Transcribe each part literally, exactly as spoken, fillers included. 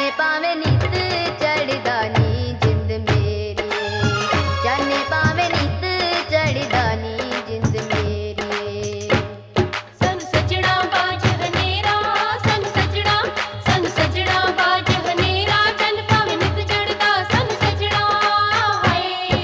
ਚਾਨੇ ਪਾਵੇਂ ਨਿੱਤ ਚੜ੍ਹਦਾ ਨੀ ਜਿੰਦ ਮੇਰੀ, ਚਾਨੇ ਪਾਵੇਂ ਨਿੱਤ ਚੜ੍ਹਦਾ ਨੀ ਜਿੰਦ ਮੇਰੀ। ਸੰਗ ਸਜਣਾ ਬਾਜ ਹਨੇਰਾ, ਸੰਗ ਸਜਣਾ, ਸੰਗ ਸਜਣਾ ਬਾਜ ਹਨੇਰਾ, ਚੰਨ ਭਾਵੇਂ ਨਿੱਤ ਚੜ੍ਹਦਾ ਸੰਗ ਸਜਣਾ ਹਾਏ।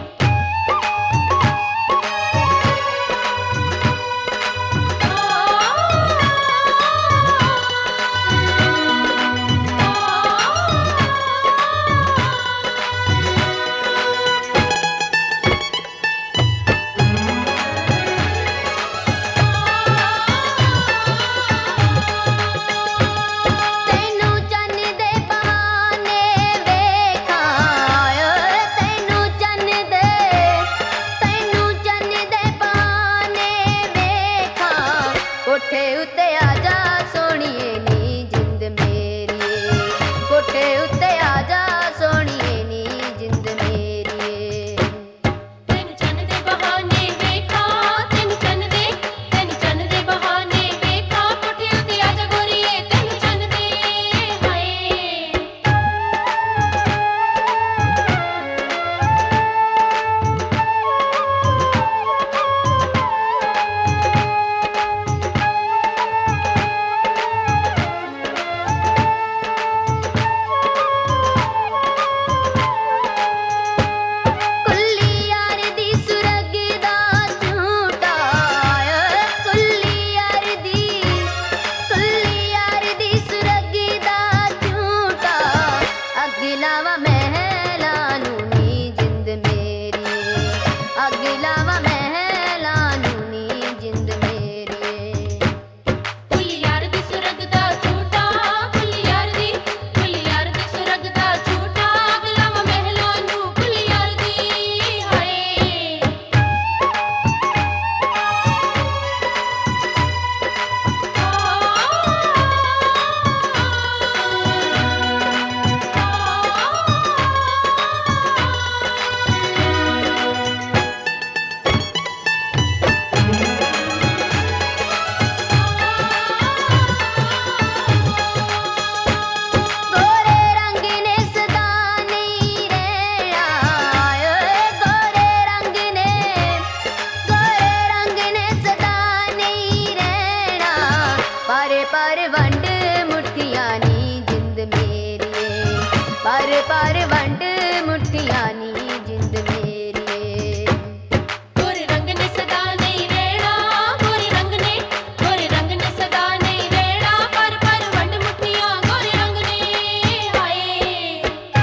ਤੈਨੂੰ ਚੰਨ ਦੇ ਬਹਾਨੇ ਵੇਖਾਂ, ਤੈਨੂੰ ਚੰਨ ਦੇ, ਤੈਨੂੰ ਚੰਨ ਦੇ ਬਹਾਨੇ ਵੇਖਾਂ, ਕੋਠੇ ਉੱਤੇ ਆ ਜਾ ਸੋਹਣੀਏ ਨੀ ਜਿੰਦ ਮੇਰੀ, ਕੋਠੇ ਉੱਤੇ ਆ ਜਾ ਸੋਹਣੀਏ ਨੀ ਜਿੰਦ ਮੇਰੀ। ਤੈਨੂੰ ਚੰਨ ਦੇ ਬਹਾਨੇ ਵੇਖਾਂ, ਤੈਨੂੰ ਚੰਨ ਦੇ, ਤੈਨੂੰ ਚੰਨ ਦੇ ਬਹਾਨੇ ਵੇਖਾਂ, ਕੋਠੇ ਉੱਤੇ ਆ ਜਾ ਗੋਰੀਏ ਤੈਨੂੰ ਚੰਨ ਦੇ ਹਾਏ। ਕੁੱਲੀ ਯਾਰ ਦੀ ਸੁਰਗ ਦਾ ਝੂਟਾ, ਕੁੱਲੀ ਯਾਰ ਦੀ, ਕੁੱਲੀ ਯਾਰ ਦੀ ਸੁਰਗ ਦਾ ਝੂਟਾ, ਅੱਗ ਲਾਵਾਂ ਮਹਿਲਾਂ ਨੂੰ ਨੀ ਜਿੰਦ ਮੇਰੀ, ਅੱਗ ਲਾਵਾਂ ਮਹਿਲਾਂ ਨੂੰ ਨੀ ਜਿੰਦ ਮੇਰੀ। ਕੁੱਲੀ ਯਾਰ ਦੀ ਸੁਰਗ ਦਾ ਝੂਟਾ, ਕੁੱਲੀ ਯਾਰ ਦੀ, ਕੁੱਲੀ ਯਾਰ ਦੀ ਸੁਰਗ ਦਾ ਝੂਟਾ, ਅੱਗ ਲਾਵਾਂ ਮਹਿਲਾਂ ਨੂੰ ਕੁੱਲੀ ਯਾਰ ਦੀ ਹਾਏ। ਗੋਰੇ ਰੰਗ ਨੇ ਸਦਾ ਨਹੀਂ ਰਹਿਣਾ, ਗੋਰੇ ਰੰਗ ਨੇ, ਗੋਰੇ ਰੰਗ ਨੇ ਸਦਾ ਨਹੀਂ ਰਹਿਣਾ, ਪਰ ਪਰ ਵੰਡ ਮੁੱਠੀਆਂ ਨੀ ਜਿੰਦ ਮੇਰੀ, ਪਰ ਪਰ ਵੰਡ ਮੁੱਠੀਆਂ ਨੀ ਜਿੰਦ ਮੇਰੀ। ਗੋਰੇ ਰੰਗ ਨੇ ਸਦਾ ਨਹੀਂ ਰਹਿਣਾ, ਗੋਰੇ ਰੰਗ ਨੇ, ਗੋਰੇ ਰੰਗ ਨੇ ਸਦਾ ਨਹੀਂ ਰਹਿਣਾ, ਪਰ ਪਰ ਵੰਡ ਮੁੱਠੀਆਂ ਗੋਰੇ ਰੰਗ ਨੇ ਹਾਏ।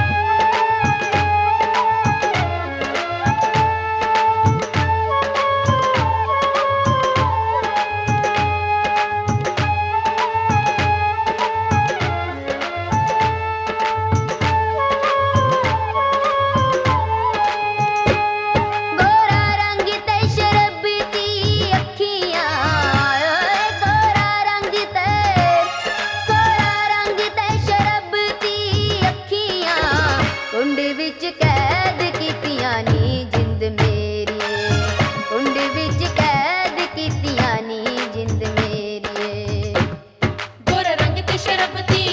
ਗੋਰਾ ਰੰਗ ਤੇ ਸ਼ਰਬਤੀ ਅੱਖੀਆਂ, ਗੋਰਾ ਰੰਗ ਤੇ, ਗੋਰਾ ਰੰਗ ਤੇ ਸ਼ਰਬਤੀ ਅੱਖੀਆਂ, ਕੁੰਡ ਵਿੱਚ ਕੈਦ ਕੀਤੀਆਂ ਨੀ ਜਿੰਦ ਮੇਰੀ, ਕੁੰਡ ਵਿੱਚ ਕੈਦ ਕੀਤੀਆਂ ਨੀ ਜਿੰਦ ਮੇਰੀ। ਗੋਰਾ ਰੰਗ ਤੇ ਸ਼ਰਬਤੀ